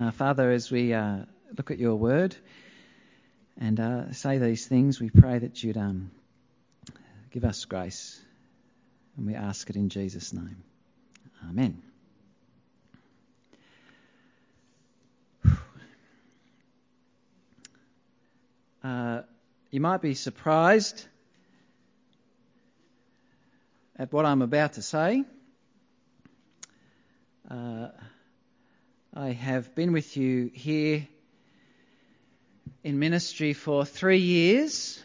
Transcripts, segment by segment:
Father, as we look at your word and say these things, we pray that you'd give us grace, and we ask it in Jesus' name. Amen. You might be surprised at what I'm about to say. I have been with you here in ministry for 3 years,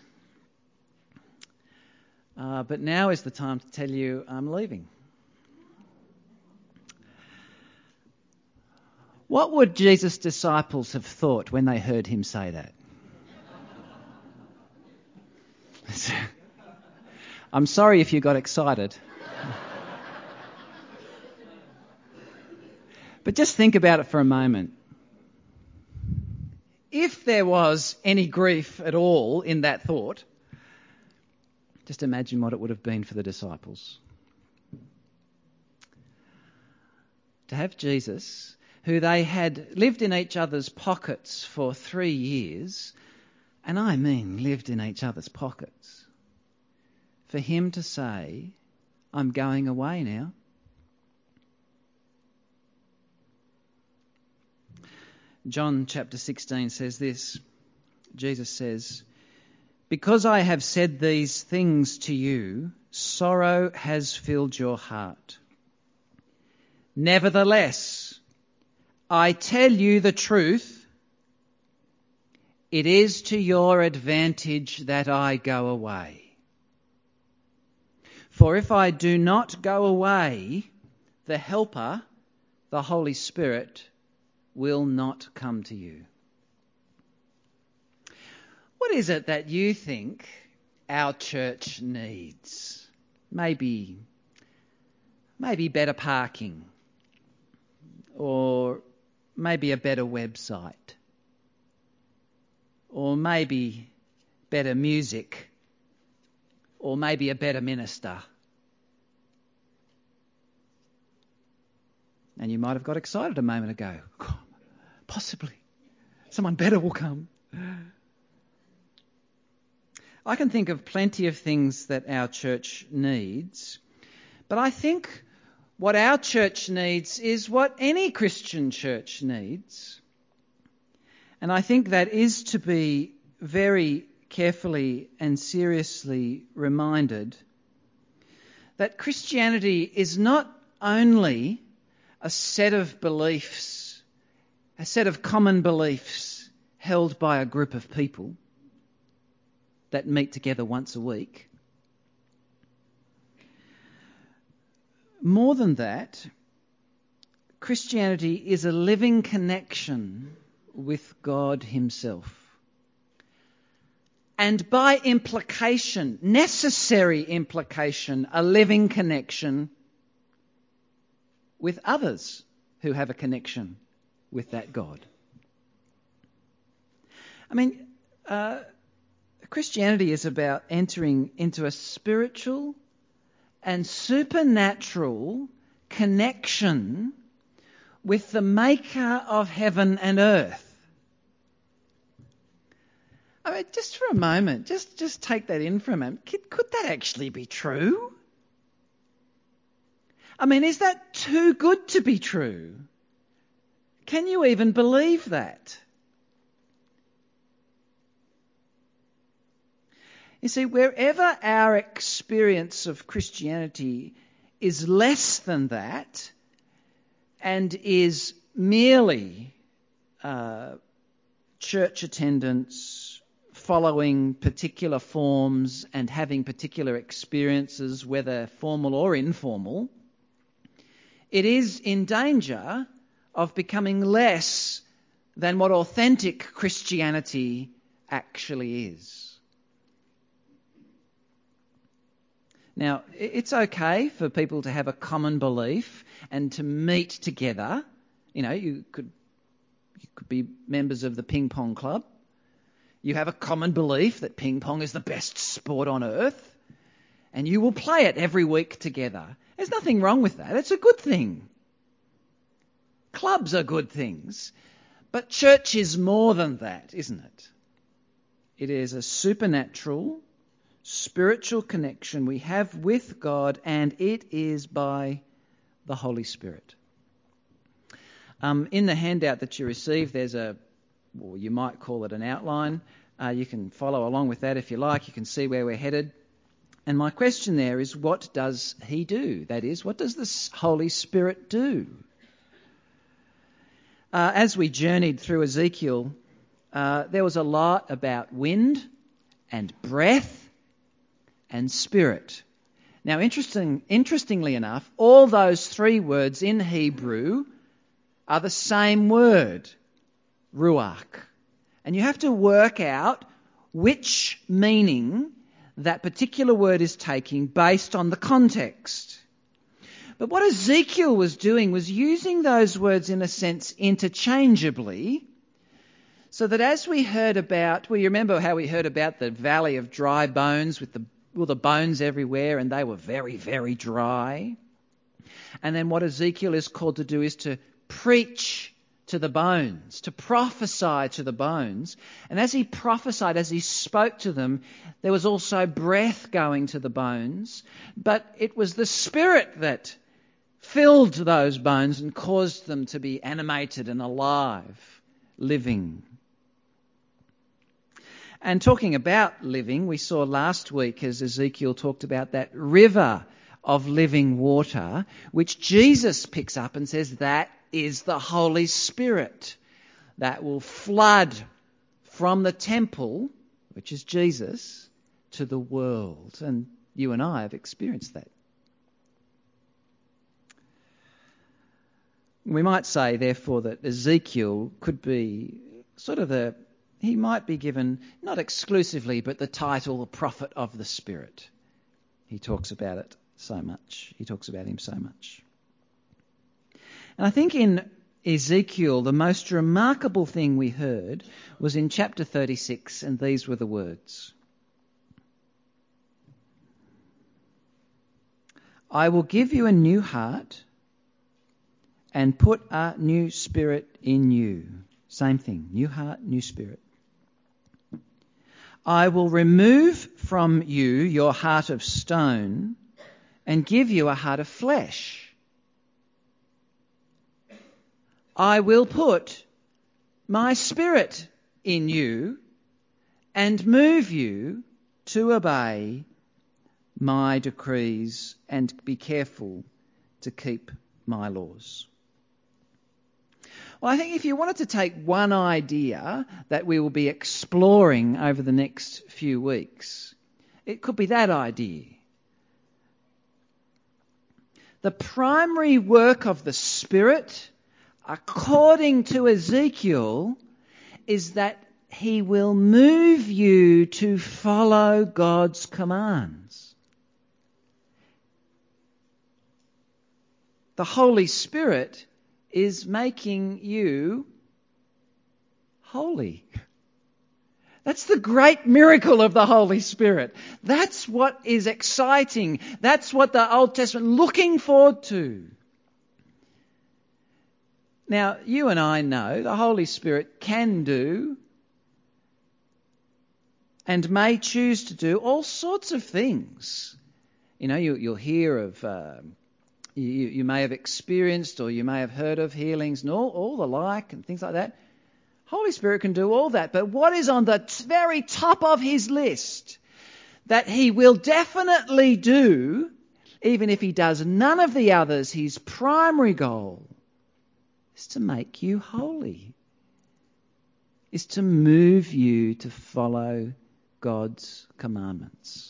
but now is the time to tell you I'm leaving. What would Jesus' disciples have thought when they heard him say that? I'm sorry if you got excited. But just think about it for a moment. If there was any grief at all in that thought, just imagine what it would have been for the disciples. To have Jesus, who they had lived in each other's pockets for 3 years, and I mean lived in each other's pockets, for him to say, I'm going away now. John chapter 16 says this. Jesus says, because I have said these things to you, sorrow has filled your heart. Nevertheless, I tell you the truth. It is to your advantage that I go away. For if I do not go away, the Helper, the Holy Spirit, will not come to you. What is it that you think our church needs? Maybe better parking, or maybe a better website, or maybe better music, or maybe a better minister. And you might have got excited a moment ago. Possibly. Someone better will come. I can think of plenty of things that our church needs, but I think what our church needs is what any Christian church needs. And I think that is to be very carefully and seriously reminded that Christianity is not only a set of beliefs, a set of common beliefs held by a group of people that meet together once a week. More than that, Christianity is a living connection with God himself. And by implication, necessary implication, a living connection with others who have a connection with that God. I mean, Christianity is about entering into a spiritual and supernatural connection with the maker of heaven and earth. I mean, just for a moment, just take that in for a moment. Could that actually be true? I mean, is that too good to be true? Can you even believe that? You see, wherever our experience of Christianity is less than that and is merely church attendance, following particular forms and having particular experiences, whether formal or informal, it is in danger of becoming less than what authentic Christianity actually is. Now, it's okay for people to have a common belief and to meet together. You know, you could be members of the ping pong club. You have a common belief that ping pong is the best sport on earth, and you will play it every week together. There's nothing wrong with that. It's a good thing. Clubs are good things. But church is more than that, isn't it? It is a supernatural, spiritual connection we have with God, and it is by the Holy Spirit. In the handout that you received, there's you might call it an outline. You can follow along with that if you like. You can see where we're headed. And my question there is, what does he do? That is, what does the Holy Spirit do? As we journeyed through Ezekiel, there was a lot about wind and breath and spirit. Now, interestingly enough, all those three words in Hebrew are the same word, ruach. And you have to work out which meaning that particular word is taking based on the context. But what Ezekiel was doing was using those words in a sense interchangeably, so that as we heard about, you remember how we heard about the valley of dry bones with the bones everywhere, and they were very, very dry. And then what Ezekiel is called to do is to preach to the bones, to prophesy to the bones. And as he prophesied, as he spoke to them, there was also breath going to the bones, but it was the Spirit that filled those bones and caused them to be animated and alive, living. And talking about living, we saw last week as Ezekiel talked about that river of living water, which Jesus picks up and says that is the Holy Spirit that will flood from the temple, which is Jesus, to the world. And you and I have experienced that. We might say, therefore, that Ezekiel could be he might be given, not exclusively, but the title, the prophet of the Spirit. He talks about it so much. He talks about him so much. And I think in Ezekiel, the most remarkable thing we heard was in chapter 36, and these were the words. I will give you a new heart and put a new spirit in you. Same thing, new heart, new spirit. I will remove from you your heart of stone and give you a heart of flesh. I will put my spirit in you and move you to obey my decrees and be careful to keep my laws. Well, I think if you wanted to take one idea that we will be exploring over the next few weeks, it could be that idea. The primary work of the Spirit, according to Ezekiel, is that he will move you to follow God's commands. The Holy Spirit is making you holy. That's the great miracle of the Holy Spirit. That's what is exciting. That's what the Old Testament looking forward to. Now, you and I know the Holy Spirit can do and may choose to do all sorts of things. You know, you'll hear of, you may have experienced or you may have heard of healings and all the like and things like that. Holy Spirit can do all that. But what is on the very top of his list that he will definitely do, even if he does none of the others, his primary goal is to make you holy, is to move you to follow God's commandments.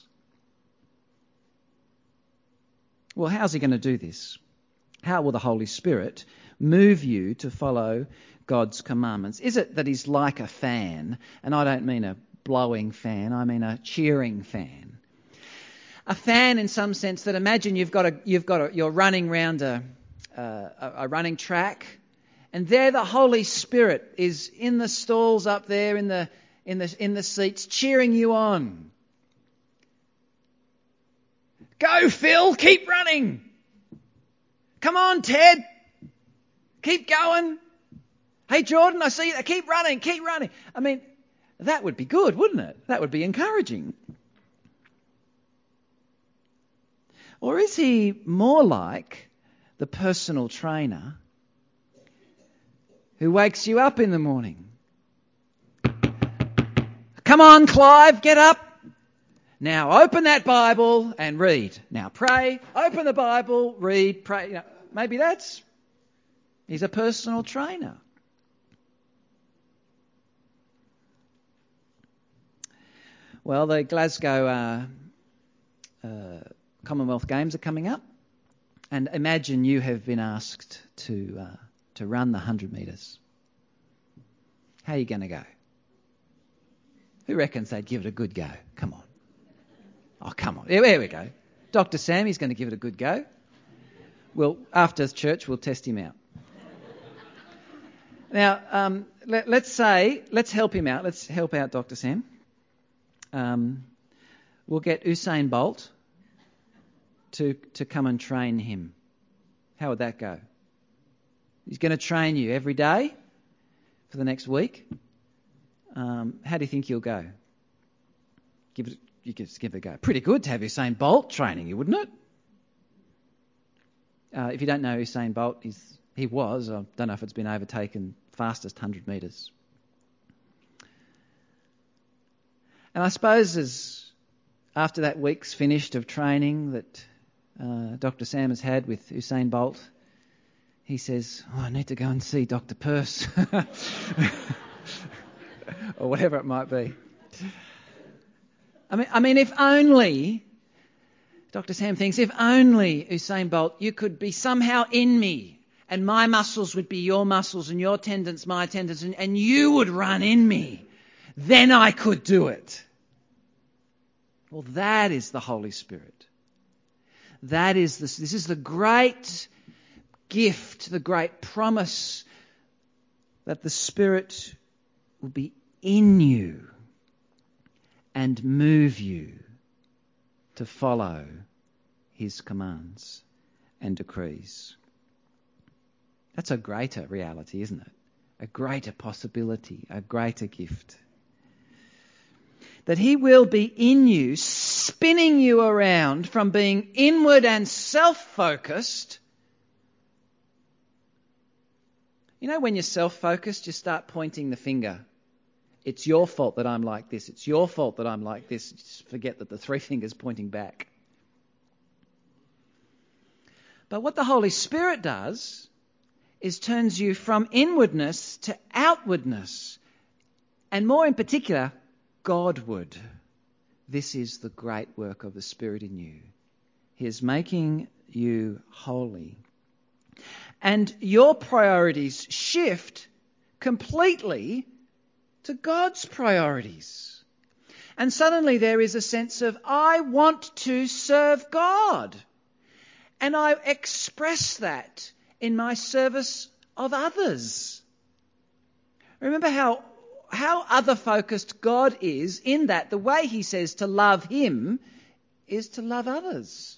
Well, how's he going to do this? How will the Holy Spirit move you to follow God's commandments? Is it that he's like a fan? And I don't mean a blowing fan, I mean a cheering fan. A fan in some sense that imagine you're running round a running track, and there the Holy Spirit is in the stalls up there in the seats cheering you on. Go, Phil, keep running. Come on, Ted. Keep going. Hey, Jordan, I see you. Keep running, keep running. I mean, that would be good, wouldn't it? That would be encouraging. Or is he more like the personal trainer who wakes you up in the morning? Come on, Clive, get up. Now open that Bible and read. Now pray, open the Bible, read, pray. You know, maybe he's a personal trainer. Well, the Glasgow Commonwealth Games are coming up, and imagine you have been asked to run the 100 metres. How are you going to go? Who reckons they'd give it a good go? Come on. Oh, come on. There we go. Dr. Sam, he's going to give it a good go. Well, after church, we'll test him out. Now, let's help him out. Let's help out Dr. Sam. We'll get Usain Bolt to come and train him. How would that go? He's going to train you every day for the next week. How do you think you'll go? You could give it a go. Pretty good to have Usain Bolt training you, wouldn't it? If you don't know Usain Bolt, he was, I don't know if it's been overtaken, fastest 100 metres. And I suppose after that week's finished of training that Dr. Sam has had with Usain Bolt, he says, I need to go and see Dr. Peirce. Or whatever it might be. I mean, if only, Dr. Sam thinks, if only, Usain Bolt, you could be somehow in me, and my muscles would be your muscles, and your tendons my tendons, and you would run in me, then I could do it. Well, that is the Holy Spirit. This is the great gift, the great promise that the Spirit will be in you and move you to follow his commands and decrees. That's a greater reality, isn't it? A greater possibility, a greater gift. That he will be in you, spinning you around from being inward and self-focused. You know, when you're self-focused, you start pointing the finger. It's your fault that I'm like this. It's your fault that I'm like this. Just forget that the three fingers pointing back. But what the Holy Spirit does is turns you from inwardness to outwardness. And more in particular, Godward. This is the great work of the Spirit in you. He is making you holy. And your priorities shift completely to God's priorities. And suddenly there is a sense of, I want to serve God. And I express that in my service of others. Remember how other-focused God is, in that the way he says to love him is to love others.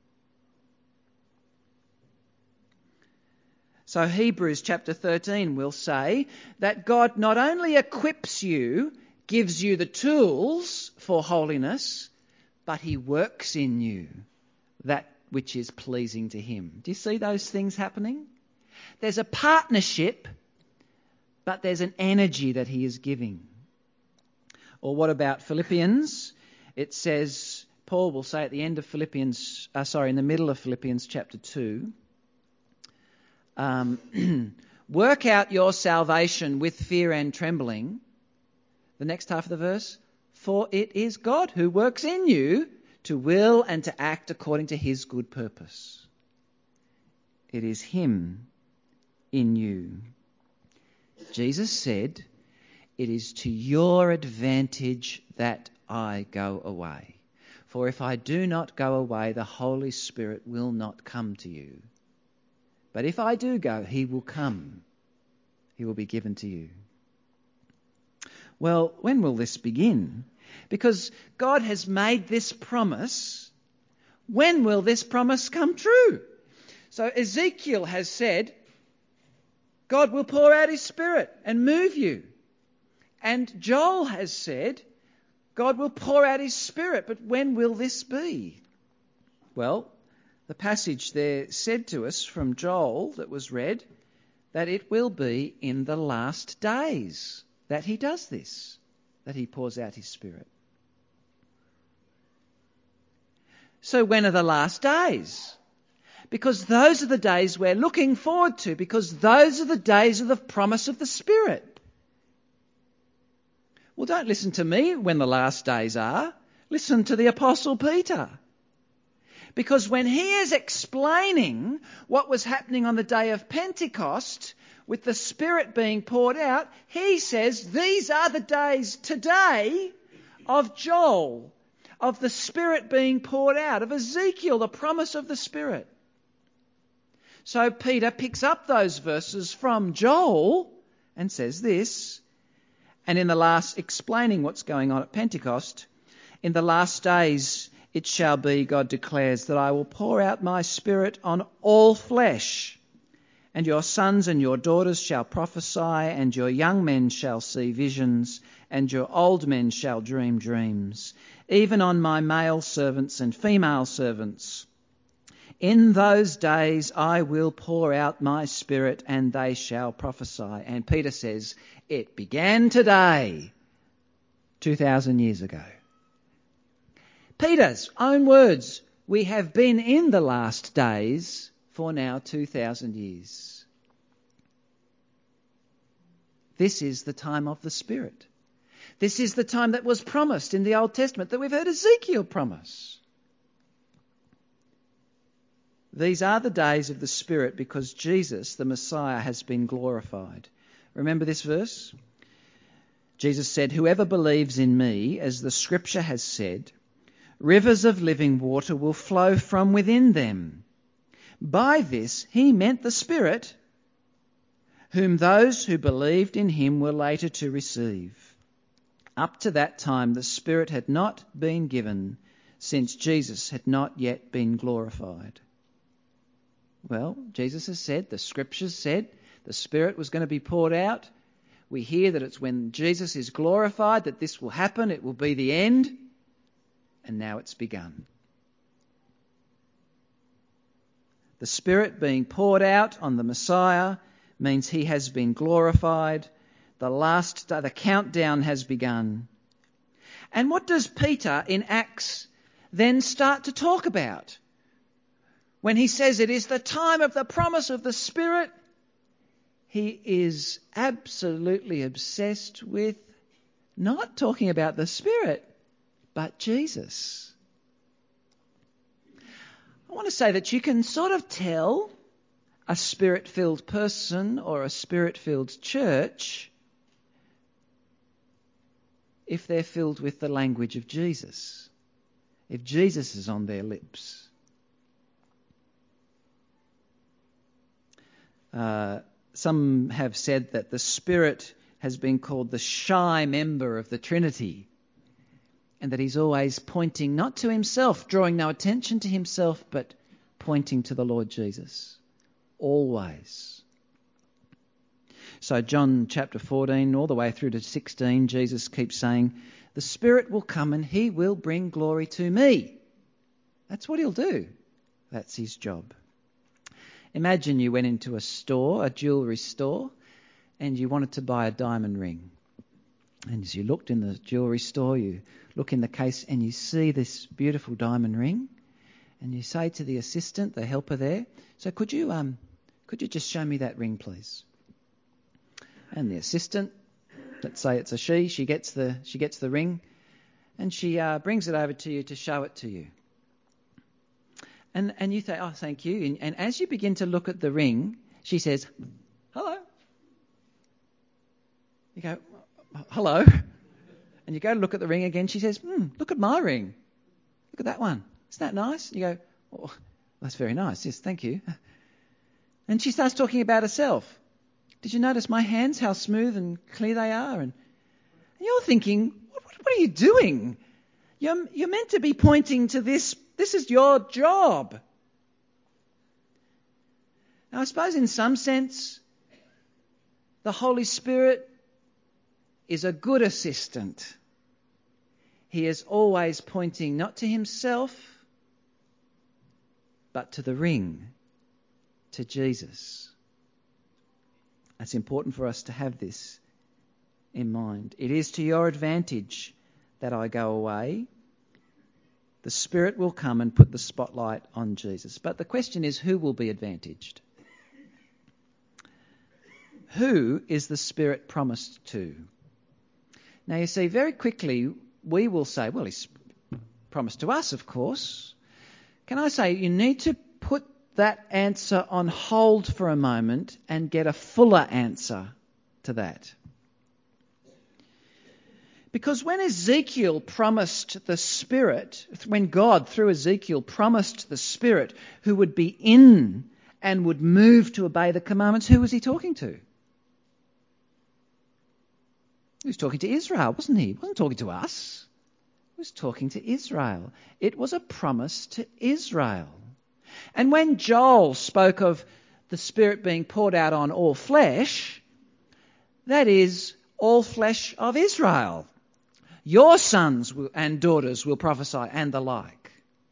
So Hebrews chapter 13 will say that God not only equips you, gives you the tools for holiness, but he works in you that which is pleasing to him. Do you see those things happening? There's a partnership, but there's an energy that he is giving. Or what about Philippians? It says, Paul will say at the end of in the middle of Philippians chapter 2, work out your salvation with fear and trembling. The next half of the verse, for it is God who works in you to will and to act according to his good purpose. It is him in you. Jesus said, it is to your advantage that I go away. For if I do not go away, the Holy Spirit will not come to you. But if I do go, he will come. He will be given to you. Well, when will this begin? Because God has made this promise. When will this promise come true? So Ezekiel has said, God will pour out his Spirit and move you. And Joel has said, God will pour out his Spirit, but when will this be? Well, the passage there said to us from Joel that was read that it will be in the last days that he does this, that he pours out his Spirit. So when are the last days? Because those are the days we're looking forward to, because those are the days of the promise of the Spirit. Well, don't listen to me when the last days are. Listen to the Apostle Peter. Because when he is explaining what was happening on the day of Pentecost, with the Spirit being poured out, he says these are the days today of Joel, of the Spirit being poured out, of Ezekiel, the promise of the Spirit. So Peter picks up those verses from Joel and says this, and in the last, explaining what's going on at Pentecost, in the last days it shall be, God declares, that I will pour out my Spirit on all flesh, and your sons and your daughters shall prophesy, and your young men shall see visions, and your old men shall dream dreams, even on my male servants and female servants. In those days I will pour out my Spirit, and they shall prophesy. And Peter says, it began today, 2,000 years ago. Peter's own words, we have been in the last days for now 2,000 years. This is the time of the Spirit. This is the time that was promised in the Old Testament, that we've heard Ezekiel promise. These are the days of the Spirit because Jesus, the Messiah, has been glorified. Remember this verse? Jesus said, whoever believes in me, as the Scripture has said, rivers of living water will flow from within them. By this he meant the Spirit, whom those who believed in him were later to receive. Up to that time the Spirit had not been given, since Jesus had not yet been glorified. Well, Jesus has said, the Scriptures said, the Spirit was going to be poured out. We hear that it's when Jesus is glorified that this will happen. It will be the end. And now it's begun. The Spirit being poured out on the Messiah means he has been glorified. The countdown has begun. And what does Peter in Acts then start to talk about? When he says it is the time of the promise of the Spirit, he is absolutely obsessed with not talking about the Spirit, but Jesus. I want to say that you can sort of tell a Spirit-filled person or a Spirit-filled church if they're filled with the language of Jesus, if Jesus is on their lips. Some have said that the Spirit has been called the shy member of the Trinity, and that he's always pointing not to himself, drawing no attention to himself, but pointing to the Lord Jesus. Always. So John chapter 14, all the way through to 16, Jesus keeps saying, the Spirit will come and he will bring glory to me. That's what he'll do. That's his job. Imagine you went into a store, a jewellery store, and you wanted to buy a diamond ring. And as you looked in the jewellery store, you look in the case and you see this beautiful diamond ring, and you say to the assistant, the helper there, so could you just show me that ring, please? And the assistant, let's say it's a she gets the ring, and she brings it over to you to show it to you. And you say, oh, thank you. And as you begin to look at the ring, she says, hello. You go, hello. And you go to look at the ring again. She says, look at my ring. Look at that one. Isn't that nice? You go, oh, that's very nice. Yes, thank you. And she starts talking about herself. Did you notice my hands, how smooth and clear they are? And you're thinking, what are you doing? You're meant to be pointing to this. This is your job. Now, I suppose in some sense, The Holy Spirit is a good assistant. He is always pointing not to himself, but to the ring, to Jesus. It's important for us to have this in mind. It is to your advantage that I go away. The Spirit will come and put the spotlight on Jesus. But the question is, who will be advantaged? Who is the Spirit promised to? Now you see, very quickly we will say, well, he's promised to us, of course. Can I say, you need to put that answer on hold for a moment and get a fuller answer to that. Because when Ezekiel promised the Spirit, when God through Ezekiel promised the Spirit who would be in and would move to obey the commandments, who was he talking to? He was talking to Israel, wasn't he? He wasn't talking to us. He was talking to Israel. It was a promise to Israel. And when Joel spoke of the Spirit being poured out on all flesh, that is, all flesh of Israel. Your sons and daughters will prophesy, and the like.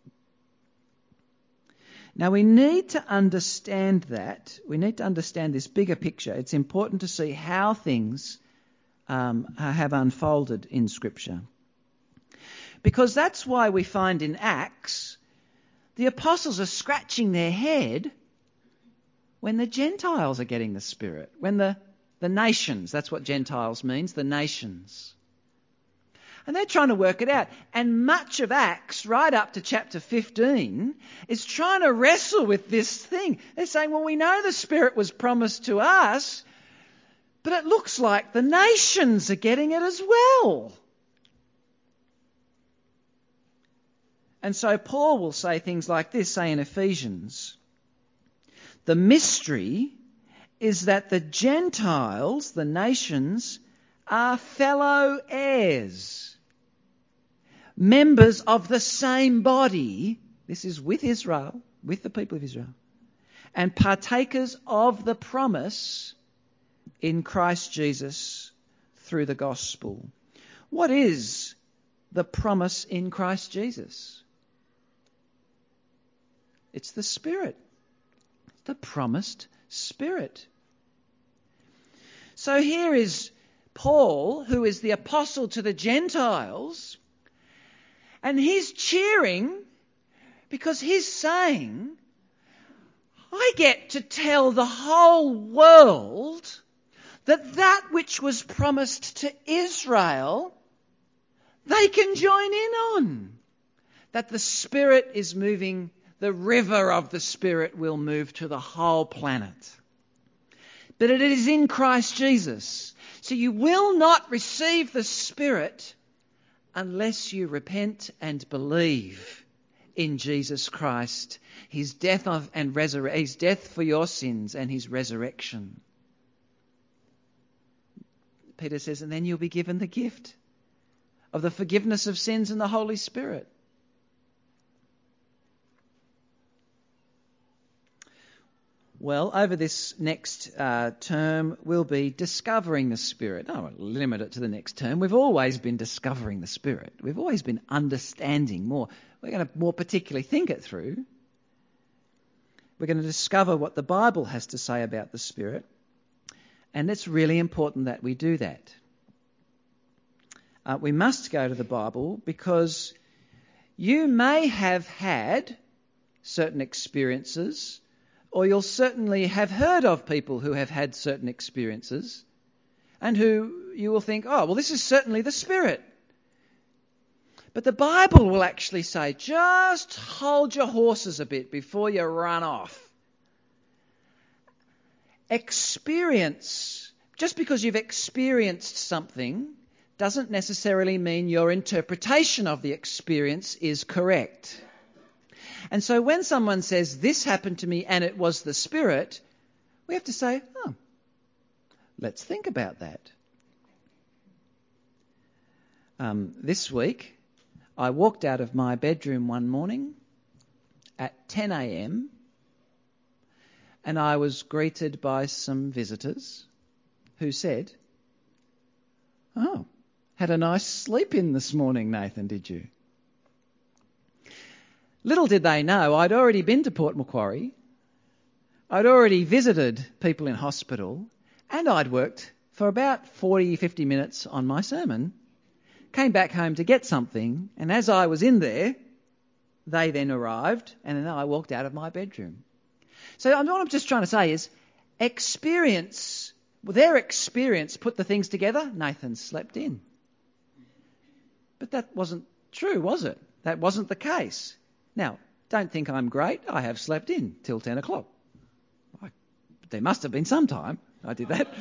Now we need to understand that. We need to understand this bigger picture. It's important to see how things have unfolded in Scripture. Because that's why we find in Acts the apostles are scratching their head when the Gentiles are getting the Spirit, when the nations, that's what Gentiles means, the nations. And they're trying to work it out. And much of Acts, right up to chapter 15, is trying to wrestle with this thing. They're saying, well, we know the Spirit was promised to us, but it looks like the nations are getting it as well. And so Paul will say things like this, say in Ephesians, the mystery is that the Gentiles, the nations, are fellow heirs, members of the same body, this is with Israel, with the people of Israel, and partakers of the promise in Christ Jesus through the gospel. What is the promise in Christ Jesus? It's the Spirit, the promised Spirit. So here is Paul, who is the apostle to the Gentiles, and he's cheering because he's saying, I get to tell the whole world that which was promised to Israel, they can join in on. That the Spirit is moving, the river of the Spirit will move to the whole planet. But it is in Christ Jesus. So you will not receive the Spirit unless you repent and believe in Jesus Christ, his death his death for your sins and his resurrection. Peter says, and then you'll be given the gift of the forgiveness of sins and the Holy Spirit. Well, over this next term, we'll be discovering the Spirit. I won't limit it to the next term. We've always been discovering the Spirit. We've always been understanding more. We're going to more particularly think it through. We're going to discover what the Bible has to say about the Spirit. And it's really important that we do that. We must go to the Bible because you may have had certain experiences, or you'll certainly have heard of people who have had certain experiences and who you will think, oh, well, this is certainly the Spirit. But the Bible will actually say, just hold your horses a bit before you run off. Experience, just because you've experienced something, doesn't necessarily mean your interpretation of the experience is correct. And so when someone says, this happened to me and it was the Spirit, we have to say, oh, let's think about that. This week, I walked out of my bedroom one morning at 10 a.m. and I was greeted by some visitors who said, "Oh, had a nice sleep in this morning, Nathan, did you?" Little did they know I'd already been to Port Macquarie, I'd already visited people in hospital, and I'd worked for about 40, 50 minutes on my sermon, came back home to get something, and as I was in there, they then arrived, and then I walked out of my bedroom. So what I'm just trying to say is their experience put the things together. Nathan slept in. But that wasn't true, was it? That wasn't the case. Now, don't think I'm great. I have slept in till 10 o'clock. There must have been some time I did that.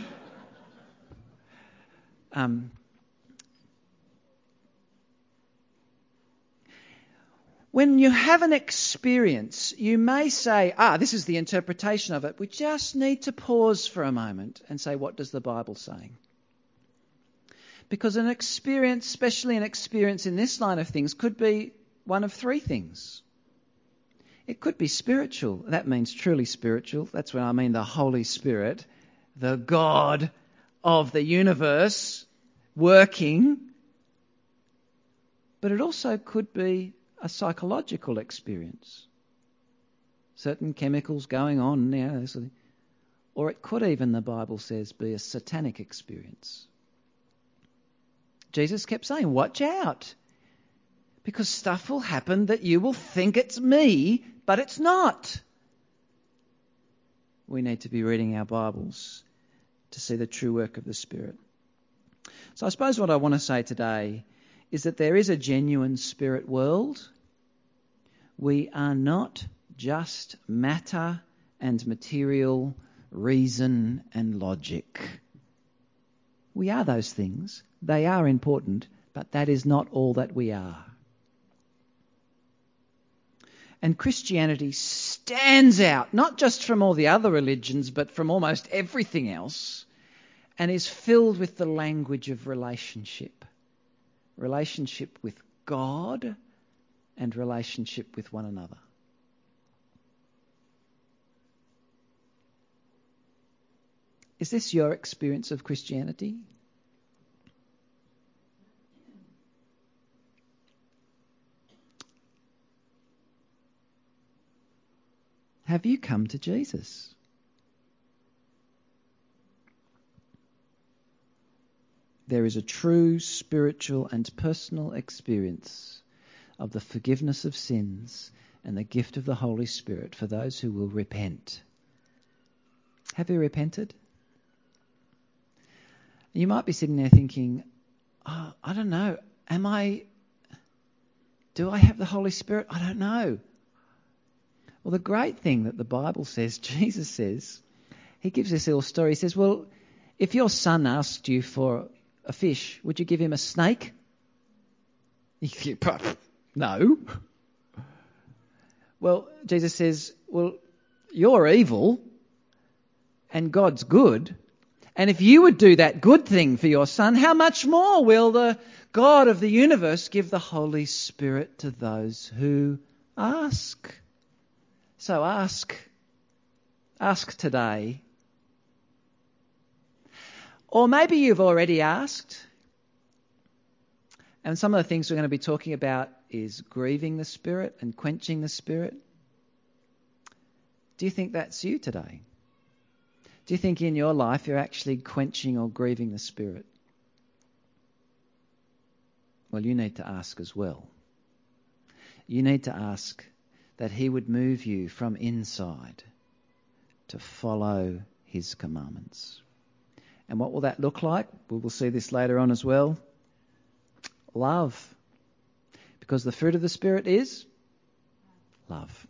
When you have an experience, you may say, this is the interpretation of it. We just need to pause for a moment and say, what does the Bible say? Because an experience, especially an experience in this line of things, could be one of three things. It could be spiritual. That means truly spiritual. That's when I mean the Holy Spirit, the God of the universe working. But it also could be a psychological experience. Certain chemicals going on, or it could even, the Bible says, be a satanic experience. Jesus kept saying, watch out, because stuff will happen that you will think it's me, but it's not. We need to be reading our Bibles to see the true work of the Spirit. So I suppose what I want to say today is that there is a genuine spirit world. We are not just matter and material, reason and logic. We are those things. They are important, but that is not all that we are. And Christianity stands out, not just from all the other religions, but from almost everything else, and is filled with the language of relationship. Relationship with God and relationship with one another. Is this your experience of Christianity? Have you come to Jesus? There is a true spiritual and personal experience of the forgiveness of sins and the gift of the Holy Spirit for those who will repent. Have you repented? You might be sitting there thinking, I don't know, do I have the Holy Spirit? I don't know. Well, the great thing that the Bible says, Jesus says, he gives this little story. He says, well, if your son asked you for a fish, would you give him a snake? No. Well, Jesus says, well, you're evil and God's good. And if you would do that good thing for your son, how much more will the God of the universe give the Holy Spirit to those who ask? So ask today. Or maybe you've already asked. And some of the things we're going to be talking about is grieving the Spirit and quenching the Spirit. Do you think that's you today? Do you think in your life you're actually quenching or grieving the Spirit? Well, you need to ask as well. You need to ask that he would move you from inside to follow his commandments. And what will that look like? We will see this later on as well. Love. Because the fruit of the Spirit is love.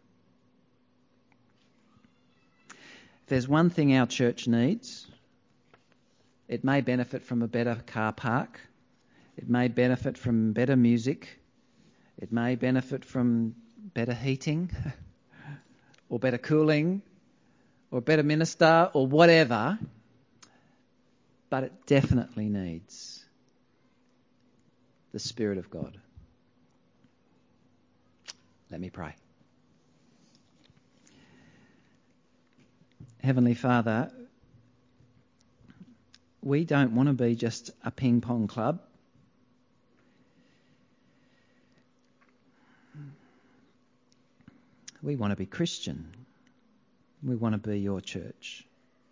If there's one thing our church needs, it may benefit from a better car park. It may benefit from better music. It may benefit from better heating or better cooling or better minister or whatever. But it definitely needs the Spirit of God. Let me pray. Heavenly Father, We don't want to be just a ping pong club. We want to be Christian. We want to be your church.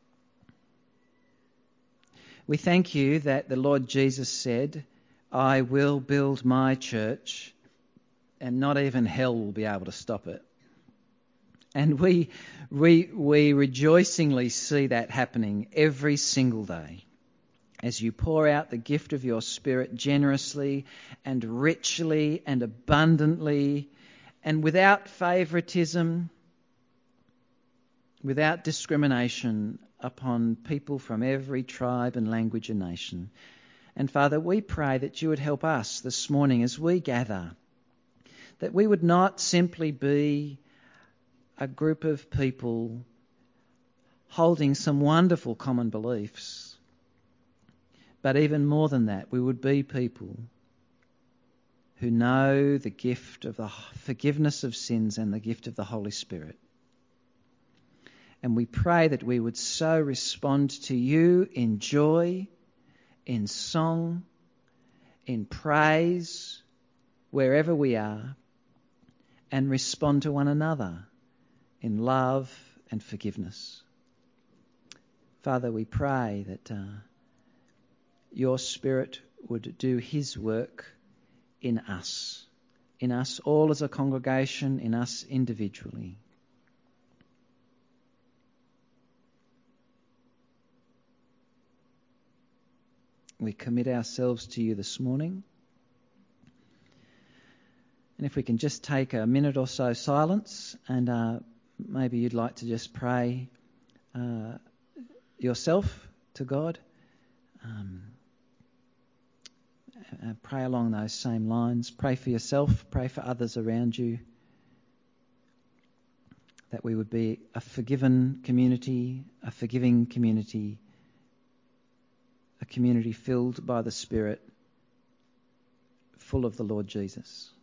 We thank you that the Lord Jesus said, I will build my church, and not even hell will be able to stop it. And we rejoicingly see that happening every single day as you pour out the gift of your Spirit generously and richly and abundantly and without favoritism, without discrimination upon people from every tribe and language and nation. And Father, we pray that you would help us this morning as we gather, that we would not simply be a group of people holding some wonderful common beliefs, but even more than that, we would be people who know the gift of the forgiveness of sins and the gift of the Holy Spirit. And we pray that we would so respond to you in joy, in song, in praise, wherever we are, and respond to one another in love and forgiveness. Father, we pray that your Spirit would do his work in us all as a congregation, in us individually. We commit ourselves to you this morning. And if we can just take a minute or so silence, and maybe you'd like to just pray yourself to God. Pray along those same lines. Pray for yourself. Pray for others around you. That we would be a forgiven community, a forgiving community, a community filled by the Spirit, full of the Lord Jesus.